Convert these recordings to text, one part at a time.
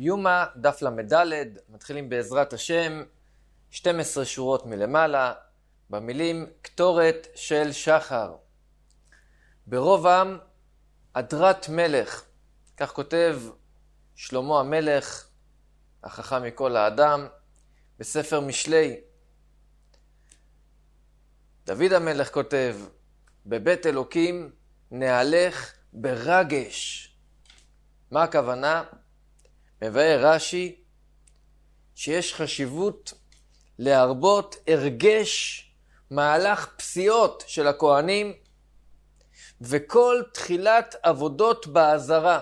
יומה, דף למדלת, מתחילים בעזרת השם, 12 שורות מלמעלה, במילים קטורת של שחר. ברוב עם, אדרת מלך, כך כותב שלמה המלך, החכם מכל האדם, בספר משלי. דוד המלך כותב, בבית אלוקים נהלך ברגש. מה הכוונה? מבאר רש"י שיש חשיבות להרבות הרגש מהלך פסיעות של הכהנים וכל תחילת עבודות בעזרה.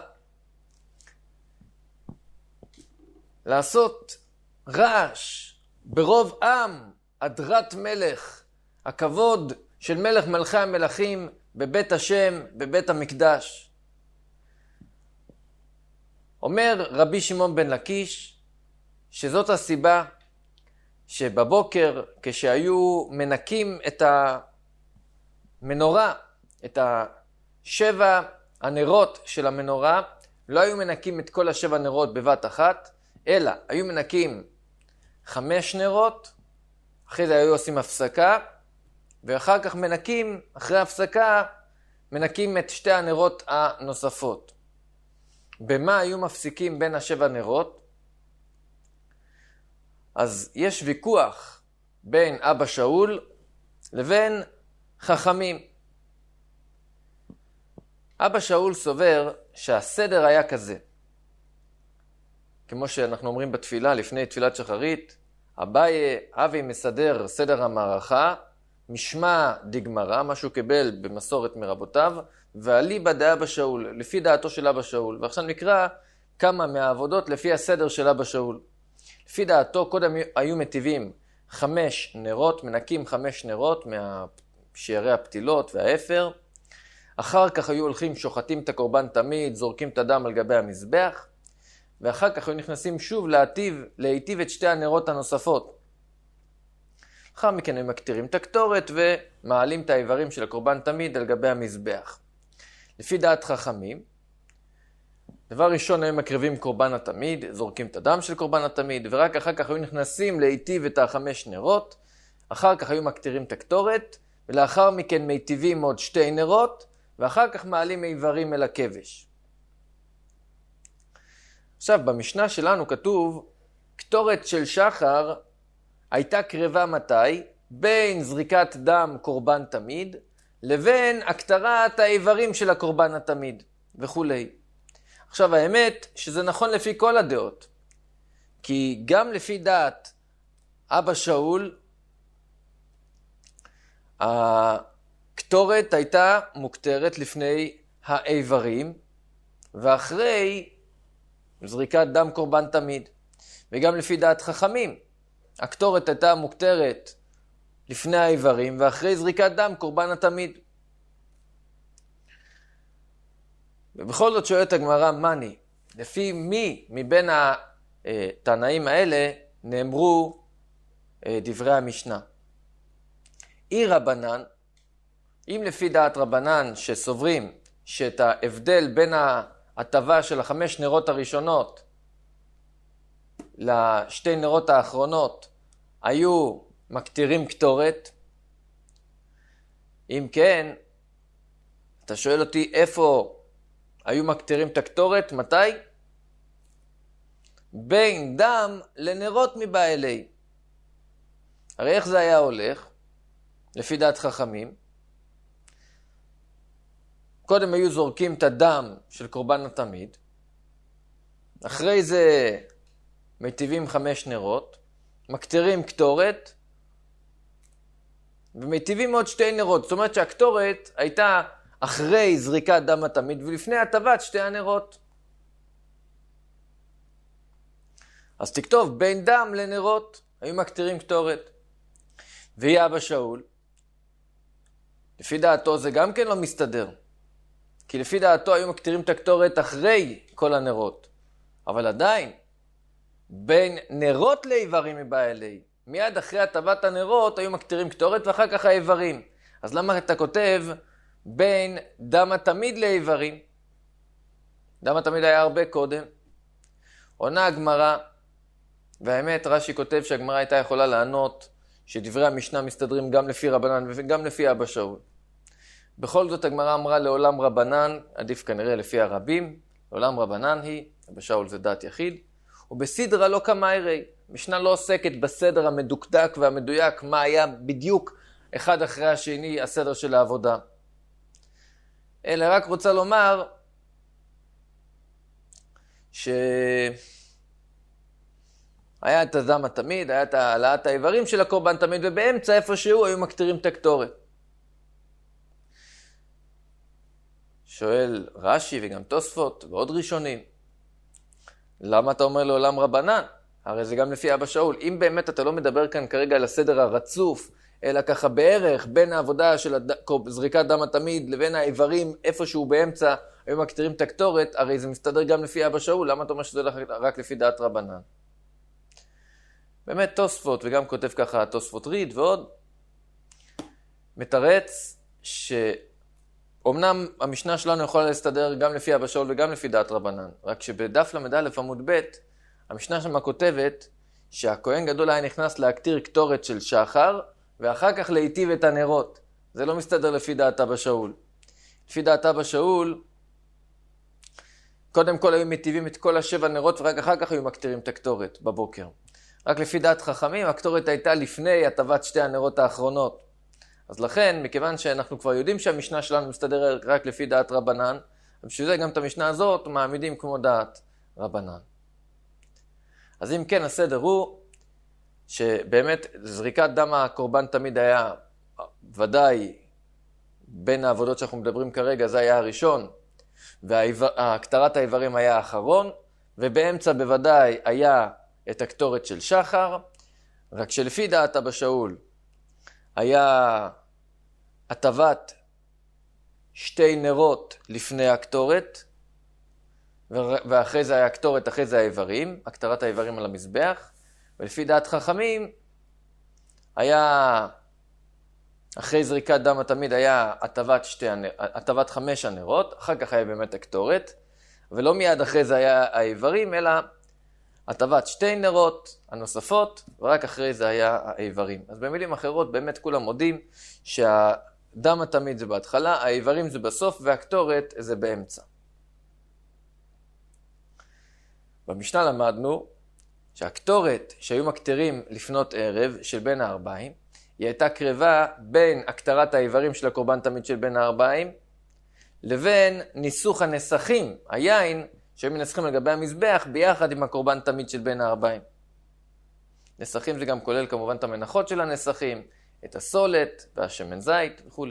לעשות רעש ברוב עם, אדרת מלך, הכבוד של מלך מלכי המלכים בבית השם, בבית המקדש. אומר רבי שמעון בן לקיש שזאת הסיבה שבבוקר כשהיו מנקים את המנורה, את 7 הנרות של המנורה, לא היו מנקים את כל 7 נרות בבת אחת, אלא היו מנקים 5 נרות, אחרי זה היו עושים הפסקה, ואחר כך מנקים, אחרי הפסקה, מנקים את 2 הנרות הנוספות. במה היו מפסיקים בין 7 נרות? אז יש ויכוח בין אבא שאול לבין חכמים. אבא שאול סובר שהסדר היה כזה. כמו שאנחנו אומרים בתפילה, לפני תפילת שחרית, אביי אבי מסדר סדר המערכה, משמע דגמרא, מה שהוא קיבל במסורת מרבותיו, ואליבא דאבא שאול, לפי דעתו של אבא שאול. ועכשיו נקרא כמה מהעבודות לפי הסדר של אבא שאול. לפי דעתו קודם היו מטיבים 5 נרות, מנקים 5 נרות משערי הפתילות והאפר. אחר כך היו הולכים, שוחטים את הקורבן תמיד, זורקים את הדם על גבי המזבח. ואחר כך היו נכנסים שוב להיטיב את 2 הנרות הנוספות. אחר מכן הם מקטירים את הקטורת ומעלים את האיברים של הקורבן תמיד על גבי המזבח. לפי דעת חכמים, דבר ראשון הם מקריבים קורבן התמיד, זורקים את הדם של קורבן התמיד, ורק אחר כך היו נכנסים להיטיב את 5 נרות, אחר כך היו מקטירים את הקטורת, ולאחר מכן מיטיבים עוד 2 נרות, ואחר כך מעלים איברים אל הכבש. עכשיו, במשנה שלנו כתוב, קטורת של שחר הייתה קרבה מתי? בין זריקת דם קורבן תמיד, לבין הקטרת האיברים של הקורבן התמיד, וכו'. עכשיו, האמת שזה נכון לפי כל הדעות. כי גם לפי דעת אבא שאול, הקטורת הייתה מוקטרת לפני האיברים, ואחרי זריקת דם קורבן תמיד. וגם לפי דעת חכמים, הקטורת הייתה מוקטרת לפני האיברים, ואחרי זריקת דם קורבן התמיד. ובכל זאת שואלת הגמרא, מני, לפי מי מבין התנאים האלה נאמרו דברי המשנה? אי רבנן, אם לפי דעת רבנן שסוברים שאת ההבדל בין ההטבה של 5 נרות הראשונות ל2 נרות האחרונות היו מקטירים קטורת, אם כן, אתה שואל אותי איפה היו מקטירים את הקטורת, מתי? בין דם לנרות מבעלי. הרי איך זה היה הולך? לפי דעת חכמים, קודם היו זורקים את הדם של קורבן התמיד, אחרי זה מיטיבים 5 נרות, מקטירים קטורת, ומיטיבים עוד 2 נרות. זאת אומרת שהקטורת הייתה אחרי זריקת דם התמיד, ולפני הטבת 2 הנרות. אז תכתוב, בין דם לנרות, היו מקטירים קטורת. ויהיה אבא שאול, לפי דעתו זה גם כן לא מסתדר. כי לפי דעתו היו מקטירים את הקטורת אחרי כל הנרות. אבל עדיין, בין נרות לאיברים מבעלי, מיד אחרי הטבת הנרות היו מקטירים קטורת ואחר כך האיברים. אז למה אתה כותב בין דם התמיד לאיברים? דם התמיד היה הרבה קודם. עונה הגמרא, והאמת רש"י כותב שהגמרא הייתה יכולה לענות שדברי המשנה מסתדרים גם לפי רבנן וגם לפי אבא שאול. בכל זאת הגמרא אמרה לעולם רבנן, עדיף כנראה לפי הרבים, לעולם רבנן היא, אבא שאול זה דעת יחיד, ובסדרה לא כמיירי, משנה לא עוסקת בסדר המדוקדק והמדויק, מה היה בדיוק אחד אחרי השני הסדר של העבודה. אלא רק רוצה לומר שהיה את הדם התמיד, היה את העלאת האיברים של הקורבן תמיד, ובאמצע איפשהו היו מקטירים את הקטורת. שואל רש"י וגם תוספות ועוד ראשונים, למה אתה אומר לעולם רבנן? הרי זה גם לפי אבא שאול. אם באמת אתה לא מדבר כאן כרגע על הסדר הרצוף, אלא ככה בערך בין העבודה של זריקת דם התמיד לבין האיברים איפשהו באמצע היו מקטירים את הקטורת, הרי זה מסתדר גם לפי אבא שאול. למה אתה אומר שזה רק לפי דעת רבנן? באמת תוספות, וגם כותב ככה תוספות ריד ועוד, מתרץ שאומנם המשנה שלנו יכולה להסתדר גם לפי אבא שאול וגם לפי דעת רבנן, רק שבדף למד עמוד ב' המשנה שמה כותבת שהכהן גדול היה נכנס להקטיר קטורת של שחר ואחר כך להיטיב את הנרות. זה לא מסתדר לפי דעת אבא שאול. לפי דעת אבא שאול קודם כל היו מטיבים את כל 7 נרות ורק אחר כך היו מקטירים את הקטורת בבוקר. רק לפי דעת חכמים, הקטורת הייתה לפני הטבת 2 הנרות האחרונות. אז לכן, מכיוון שאנחנו כבר יודעים שהמשנה שלנו מסתדר רק לפי דעת רבנן, ובשביל זה גם את המשנה הזאת מעמידים כמו דעת רבנן. אז אם כן, הסדר הוא שבאמת זריקת דם הקורבן תמיד היה ודאי בין העבודות שאנחנו מדברים כרגע, זה היה הראשון, והקטרת האיברים היה האחרון, ובאמצע בוודאי היה את הקטורת של שחר, רק שלפי דעת אבא שאול היה הטבת 2 נרות לפני הקטורת, ואחרי זה היה הקטורת, אחרי זה האיברים, הקטרת האיברים על המזבח, ולפי דעת חכמים היה אחרי זריקת דם התמיד היה הטבת 5 הנרות, אחר כך היה באמת הקטורת, ולא מיד אחרי זה היה האיברים, אלא הטבת 2 נרות הנוספות, ורק אחרי זה היה האיברים. אז במילים אחרות, באמת כולם מודים שהדם התמיד זה בהתחלה, האיברים זה בסוף, והקטורת זה באמצע. במשנה למדנו שהקטורת שהיו מקטרים לפנות ערב של בין הארבעים, היא הייתה קרבה בין הקטרת האיברים של הקורבן תמיד של בין הארבעים, לבין ניסוך הנסכים, היין, שהם מנסחים לגבי המזבח ביחד עם הקורבן תמיד של בין הארבעים. נסכים זה גם כולל כמובן את המנחות של הנסכים, את הסולת והשמן זית וכו'.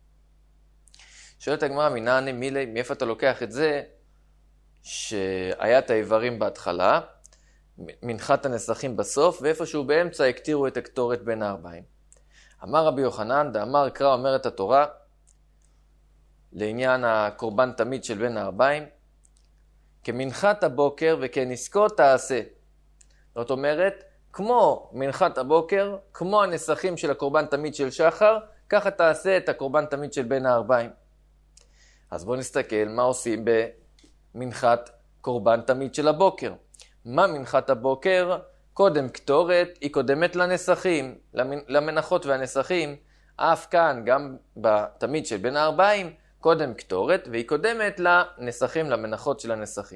שואלת הגמרא מנעני מילי, מאיפה אתה לוקח את זה שהיה את האיברים בהתחלה, מנחת הנסכים בסוף, ואיפשהו באמצע הקטירו את הקטורת בין הארבעים. אמר רבי יוחנן, דאמר קרא אומרת התורה, לעניין הקורבן תמיד של בין הארבעים, כמנחת הבוקר וכנזקו תעשה. זאת אומרת, כמו מנחת הבוקר, כמו הנסכים של הקורבן תמיד של שחר, ככה תעשה את הקורבן תמיד של בין הארבעים. אז בואו נסתכל מה עושים במנחת קורבן תמיד של הבוקר. מה מנחת הבוקר? קודם קטורת, היא קודמת לנסכים, למנחות והנסכים, אף כאן גם בתמיד של בין הארבעים, קודם קטורת, והיא קודמת לנסכים, למנחות של הנסכים.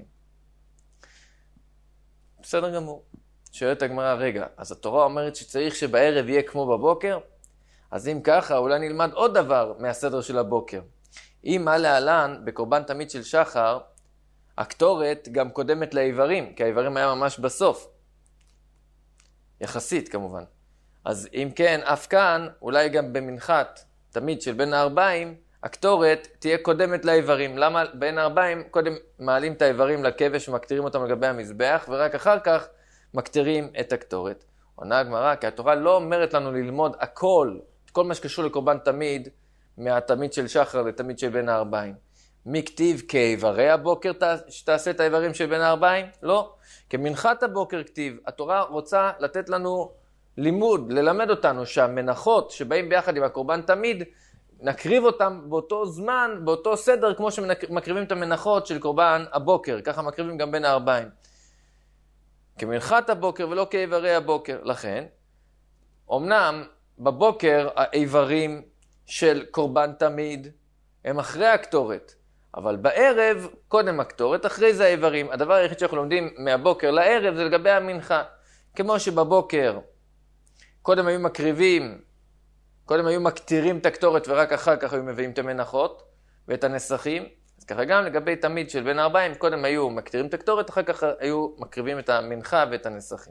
בסדר גמור. שואלת הגמרא, רגע, אז התורה אומרת שצריך שבערב יהיה כמו בבוקר? אז אם ככה, אולי נלמד עוד דבר מהסדר של הבוקר. אם מה להלן, בקורבן תמיד של שחר, הקטורת גם קודמת לאיברים, כי האיברים היה ממש בסוף. יחסית כמובן. אז אם כן, אף כאן, אולי גם במנחת תמיד של בין הארבעים, הקטורת תהיה קודמת לאיברים. למה בין הארבעים קודם מעלים את האיברים לכבש ומקטירים אותם לגבי המזבח, ורק אחר כך מקטירים את הקטורת. עונה הגמרא, כי התורה לא אומרת לנו ללמוד הכל, כל מה שקשור לקורבן תמיד, מהתמיד של שחר לתמיד של בין הארבעים. מי כתיב כאיברי הבוקר שתעשה את האיברים של בין הארבעים? לא. כמנחת הבוקר כתיב. התורה רוצה לתת לנו לימוד, ללמד אותנו שהמנחות שבאים ביחד עם הקורבן תמיד, נקריב אותם באותו זמן, באותו סדר, כמו שמקריבים את המנחות של קורבן הבוקר. ככה מקריבים גם בין הארבעים. כמנחת הבוקר ולא כאיברי הבוקר. לכן, אמנם בבוקר האיברים של קורבן תמיד הם אחרי הקטורת, אבל בערב קודם הקטורת, אחרי זה האיברים. הדבר היחיד שאנחנו לומדים מהבוקר לערב זה לגבי המנחה. כמו שבבוקר קודם היו מקריבים, קודם היו מקטירים את הקטורת ורק אחר כך היו מביאים את המנחות ואת הנסכים. אז ככה גם לגבי תמיד של בין הארבעים, קודם היו מקטירים את הקטורת, אחר כך היו מקריבים את המנחה ואת הנסכים.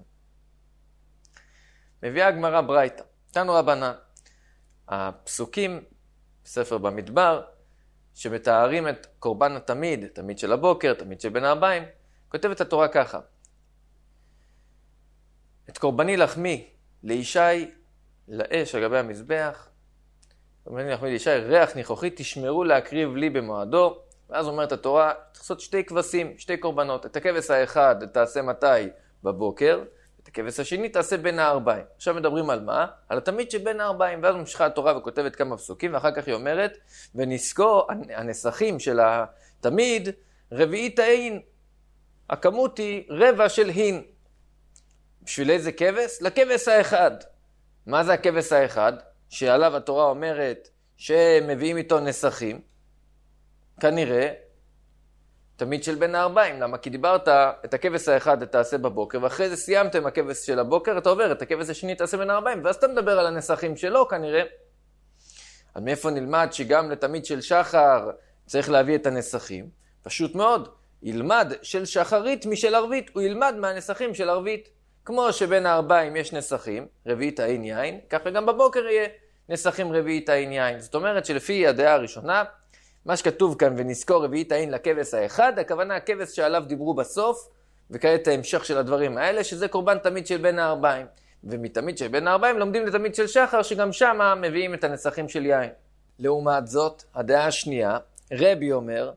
מביאה הגמרא ברייתא, תנו רבנן. הפסוקים בספר במדבר, שמתארים את קורבן התמיד, תמיד של הבוקר, תמיד של בין הארבעים, כותבת התורה ככה: את קורבני לחמי לישי לאש על גבי המזבח, קורבני לחמי לישי ריח ניחוחי תשמרו להקריב לי במועדו. ואז אומרת התורה, צריך לעשות שתי כבשים, שתי קורבנות. את הכבש האחד תעשה מתי? בבוקר. את הכבש השני תעשה בין הארבעים. עכשיו מדברים על מה? על התמיד שבין הארבעים. ואז ממשיכה התורה וכותבת כמה פסוקים, ואחר כך היא אומרת, ונזכור הנסכים של התמיד, רביעית העין. הכמות היא רבע של הין. בשביל איזה כבש? לכבש האחד. מה זה הכבש האחד? שעליו התורה אומרת שמביאים איתו נסכים. כנראה תמיד של בין הארבעים. למה? כי דיברת את הכבש האחד תעשה בבוקר, ואחרי זה סיימתם הכבש של הבוקר, אתה עובר את הכבש השני תעשה בין הארבעים, ואז אתה מדבר על הנסכים שלו כנראה. אז מאיפה נלמד שגם לתמיד של שחר צריך להביא את הנסכים? פשוט מאוד. ילמד של שחרית משל ערבית, הוא ילמד מהנסכים של ערבית. כמו שבין הארבעים יש נסכים, רביעית העין יין, ככה גם בבוקר יהיה נסכים רביעית העין יין. זאת אומרת שלפי הדעה הראשונה, מה שכתוב כאן ונזכור רביעית העין לכבש האחד, הכוונה הכבש שעליו דיברו בסוף, וכעת ההמשך של הדברים האלה, שזה קורבן תמיד של בין הארבעים. ומתמיד של בין הארבעים לומדים לתמיד של שחר, שגם שמה מביאים את הנסכים של יין. לעומת זאת, הדעה השנייה, רבי אומר,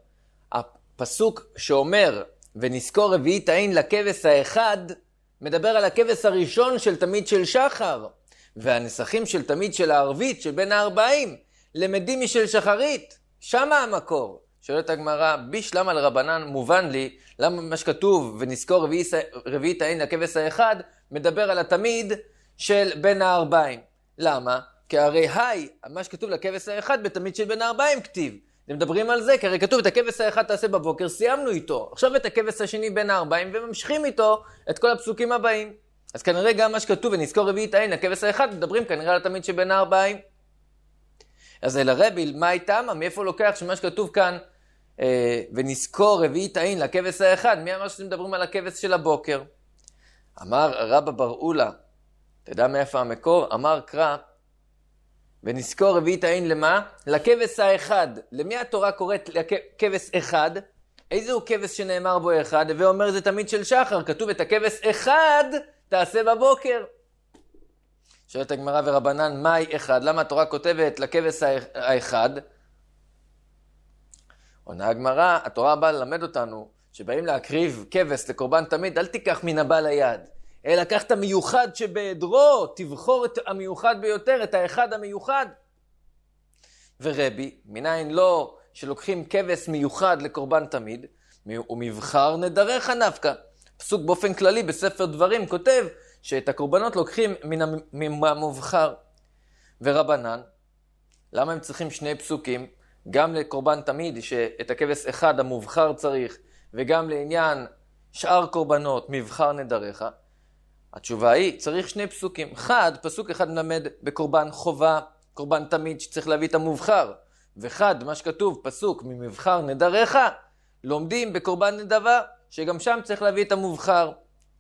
הפסוק שאומר ונזכור רביעית העין לכבש האחד, מדבר על הכבש הראשון של תמיד של שחר, והנסכים של תמיד של הערבית, של בין הארבעים, למדים משל שחרית. שמה המקור. שואלת הגמרא, בישלמה לרבנן מובן לי, למה מה שכתוב ונזכור רביעית העין לכבש האחד, מדבר על התמיד של בין הארבעים. למה? כי הרי מה שכתוב לכבש האחד בתמיד של בין הארבעים כתיב. אתם מדברים על זה, כי הרי כתוב את הכבש האחד תעשה בבוקר, סיימנו איתו. עכשיו את הכבש השני בין הארבעים, וממשיכים איתו את כל הפסוקים הבאים. אז כנראה גם מה שכתוב ונזכור רביעית העין לכבש האחד, מדברים כנראה על התמיד שבין הארבעים. אז אל הרבי, מה איתם? מאיפה לוקח שמה שכתוב כאן, ונזכור רביעית העין לכבש האחד, מי אמר שאתם מדברים על הכבש של הבוקר? אמר רבא בר אולה, אתה יודע מאיפה המקור? אמר קרא, ונזכור רביעית העין למה? לכבש האחד. למי התורה קוראת לכבש אחד? איזה הוא כבש שנאמר בו אחד? ואומר זה תמיד של שחר, כתוב את הכבש אחד תעשה בבוקר. שואלת הגמרא ורבנן, מהי אחד? למה התורה כותבת לכבש האחד? עונה הגמרא, התורה באה ללמד אותנו שבאים להקריב כבש לקורבן תמיד, אל תיקח מן הבא ליד, אלא קח את המיוחד שבעדרו, תבחור את המיוחד ביותר, את האחד המיוחד. ורבי, מניין לא שלוקחים כבש מיוחד לקורבן תמיד, ומבחר נדרך נפקא. פסוק באופן כללי בספר דברים כותב שאת הקורבנות לוקחים מן המובחר. ורבנן, למה הם צריכים שני פסוקים? גם לקורבן תמיד שאת הכבש אחד המובחר צריך, וגם לעניין שאר קורבנות מבחר נדרך. התשובה היא, צריך שני פסוקים. פסוק אחד מלמד בקורבן חובה, קורבן תמיד שצריך להביא את המובחר. וחד, מה שכתוב, פסוק ממבחר נדרך, לומדים בקורבן נדבה, שגם שם צריך להביא את המובחר.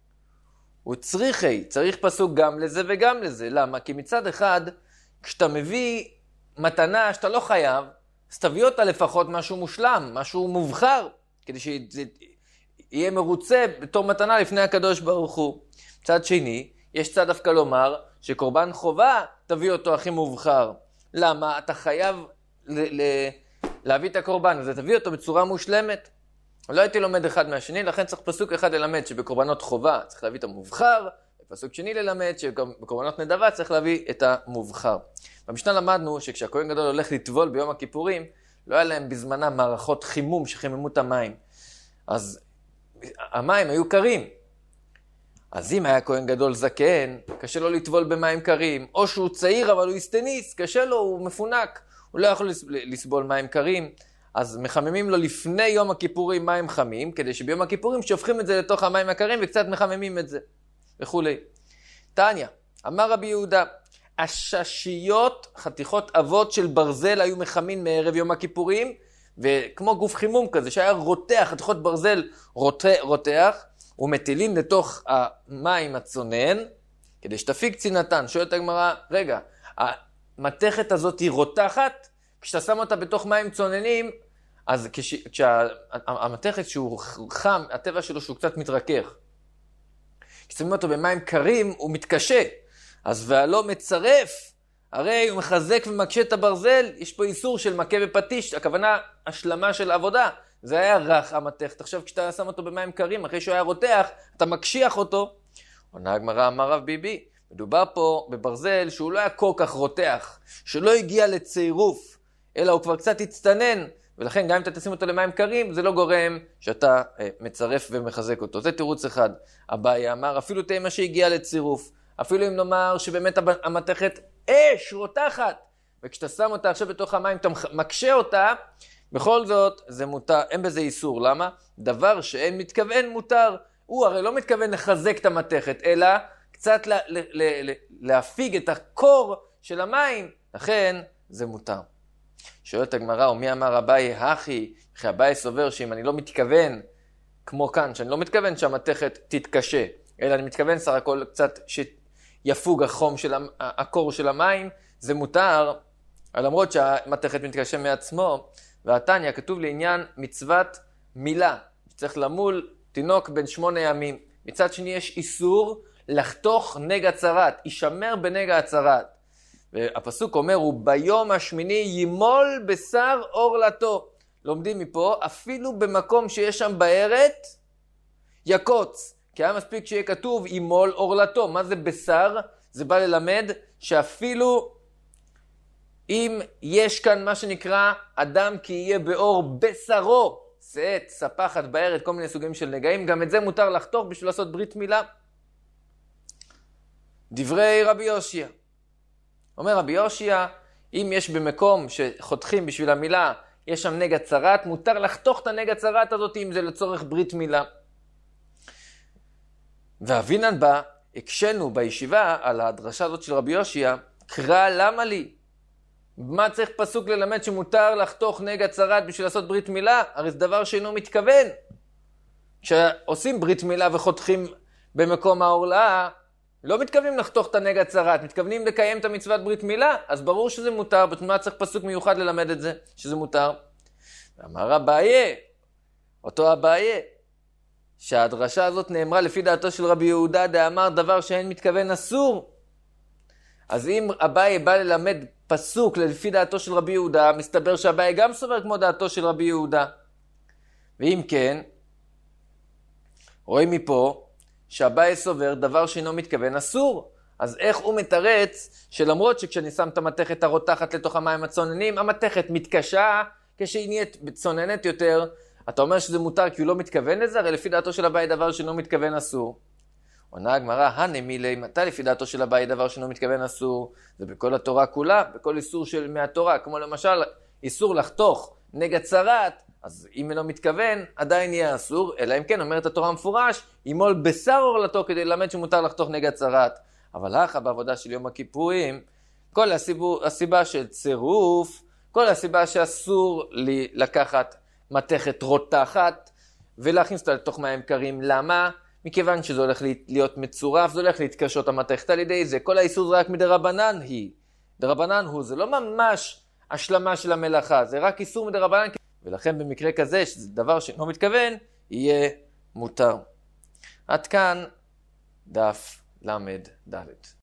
צריך פסוק גם לזה וגם לזה. למה? כי מצד אחד, כשאתה מביא מתנה שאתה לא חייב, אז תביא אותה לפחות משהו מושלם, משהו מובחר, כדי שזה יהיה מרוצה בתור מתנה לפני הקדוש ברוך הוא. מצד שני, יש צד דווקא לומר שקורבן חובה תביא אותו הכי מובחר. למה? אתה חייב להביא את הקורבן, אז תביא אותו בצורה מושלמת. לא הייתי לומד אחד מהשני, לכן צריך פסוק אחד ללמד שבקורבנות חובה צריך להביא את המובחר, ופסוק שני ללמד שבקורבנות נדבה צריך להביא את המובחר. במשנה למדנו שכשהכהן גדול הולך לטבול ביום הכיפורים, לא היה להם בזמנם מערכות חימום שחיממו את המים. אז המים היו קרים. אז אם היה כהן גדול זקן, קשה לו לטבול במים קרים, או שהוא צעיר אבל הוא הסטניס, קשה לו, הוא מפונק, הוא לא יכול לסבול מים קרים, אז מחממים לו לפני יום הכיפורים מים חמים, כדי שביום הכיפורים שופכים את זה לתוך המים הקרים וקצת מחממים את זה, וכולי. תניא, אמר רבי יהודה, הששיות, חתיכות אבות של ברזל היו מחמין מערב יום הכיפורים, וכמו גוף חימום כזה, שהיה רותח, חתיכות ברזל רותח, ומטילים לתוך המים הצונן, כדי שתפיק צינתן. שואלת הגמרא, רגע, המתכת הזאת היא רותחת, כשאתה שם אותה בתוך מים צוננים, אז כשהמתכת שהוא חם, הטבע שלו שהוא קצת מתרכך. כששמים אותו במים קרים, הוא מתקשה. אז והלא מצרף, הרי הוא מחזק ומקשה את הברזל, יש פה איסור של מכה בפטיש, הכוונה השלמה של עבודה. זה היה רך המתכת. עכשיו כשאתה שם אותו במים קרים, אחרי שהוא היה רותח, אתה מקשיח אותו. עונה הגמרא, אמר רב ביבי, מדובר פה בברזל שהוא לא היה כל כך רותח, שלא הגיע לצירוף, אלא הוא כבר קצת הצטנן, ולכן גם אם אתה תשים אותו למים קרים, זה לא גורם שאתה מצרף ומחזק אותו. זה תירוץ אחד. אביי אמר, אפילו תימא שהגיע לצירוף, אפילו אם נאמר שבאמת המתכת אש רותחת, וכשאתה שם אותה עכשיו בתוך המים, אתה מקשה אותה, בכל זאת זה מותר, אין בזה איסור. למה? דבר שאין מתכוון מותר. הוא הרי לא מתכוון לחזק את המתכת, אלא קצת להפיג את הקור של המים, לכן זה מותר. שואלת הגמרא, ומי אמר אביי הכי, כי אביי סובר שאם אני לא מתכוון, כמו כאן, שאני לא מתכוון שהמתכת תתקשה, אלא אני מתכוון סך הכל קצת שיפוג החום של הקור של המים, זה מותר, למרות שהמתכת מתקשה מעצמו. והתניא כתוב לעניין מצוות מילה, צריך למול תינוק בן 8 ימים. מצד שני יש איסור לחתוך נגע צרת, יישמר בנגע הצרת. והפסוק אומר, וביום השמיני ימול בשר עורלתו. לומדים מפה, אפילו במקום שיש שם בארת, יקוץ. כי היה מספיק שיהיה כתוב ימול עורלתו. מה זה בשר? זה בא ללמד שאפילו אם יש כאן מה שנקרא אדם כי יהיה באור בשרו, צאת, ספחת, בארת, כל מיני סוגים של נגעים, גם את זה מותר לחתוך בשביל לעשות ברית מילה. דברי רבי יושיע. אומר רבי יושיע, אם יש במקום שחותכים בשביל המילה, יש שם נגע צרת, מותר לחתוך את הנגע צרת הזאת אם זה לצורך ברית מילה. ואבינן בה, הקשנו בישיבה על הדרשה הזאת של רבי יושיע, קרא למה לי? מה צריך פסוק ללמד שמותר לחתוך נגע צרת בשביל לעשות ברית מילה? הרי זה דבר שאינו מתכוון. כשעושים ברית מילה וחותכים במקום העורלה, לא מתכוונים לחתוך את הנגע צרת, מתכוונים לקיים את המצוות ברית מילה, אז ברור שזה מותר, בתמה צריך פסוק מיוחד ללמד את זה, שזה מותר. ואמר אביי, אותו אביי, שהדרשה הזאת נאמרה לפי דעתו של רבי יהודה, דאמר דבר שאין מתכוון אסור. אז אם אביי בא ללמד פסוק לפי דעתו של רבי יהודה, מסתבר שאביי גם סובר כמו דעתו של רבי יהודה. ואם כן, רואים מפה שאביי סובר דבר שאינו מתכוון אסור. אז איך הוא מתרץ שלמרות שכשאני שם את המתכת הרותחת לתוך המים הצוננים, המתכת מתקשה כשהיא נהיית צוננת יותר, אתה אומר שזה מותר כי הוא לא מתכוון לזה? הרי לפי דעתו של אביי דבר שאינו מתכוון אסור. עונה הגמרא, הנמילי, מתי לפי דעתו של אביי דבר שאינו מתכוון אסור? זה בכל התורה כולה, בכל איסור מהתורה, כמו למשל איסור לחתוך נגע צרת, אז אם אינו מתכוון, עדיין יהיה אסור, אלא אם כן אומרת התורה המפורש, ימול בשר עורלתו כדי ללמד שמותר לחתוך נגע צרת. אבל אחר בעבודה של יום הכיפורים, כל הסיבה של צירוף, כל הסיבה שאסור לקחת מתכת רותחת ולהכניס אותה לתוך מים קרים. למה? מכיוון שזה הולך להיות מצורף, זה הולך להתקשות המתכת על ידי זה. כל האיסור זה רק מדרבנן היא. דרבנן הוא, זה לא ממש השלמה של המלאכה, זה רק איסור מדרבנן. ולכן במקרה כזה, שזה דבר שאינו מתכוון, יהיה מותר. עד כאן דף למד ד'.